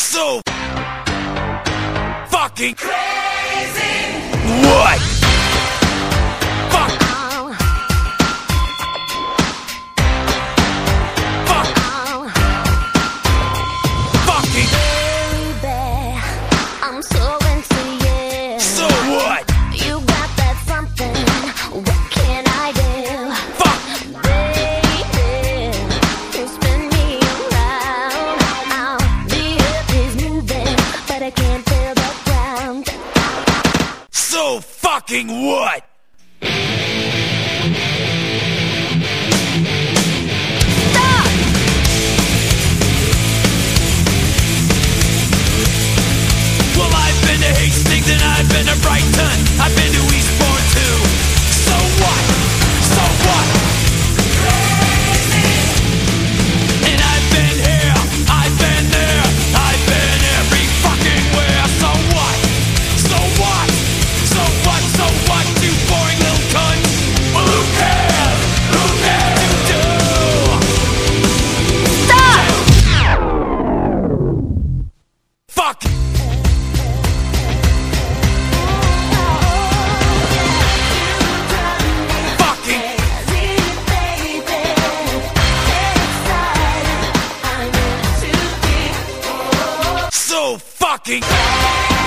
So fucking Crazy. what? Fuck. Fuck. Fucking. Baby, I'm so into you. So what? You got that something. What can I do? Fuck. Baby, you spin me around. The earth is moving, but I can't feel the ground. So fucking what? Stop! Well, I've been to Hastings and I've been to Brighton. I've been to Eastbourne too. So what? So what? And I've been here, I've been there, I've been every fucking where. So what? So what? So what? So what? You boring little cunt. Well, who cares? Who cares? You do. Stop! Fuck. Fucking. So fucking.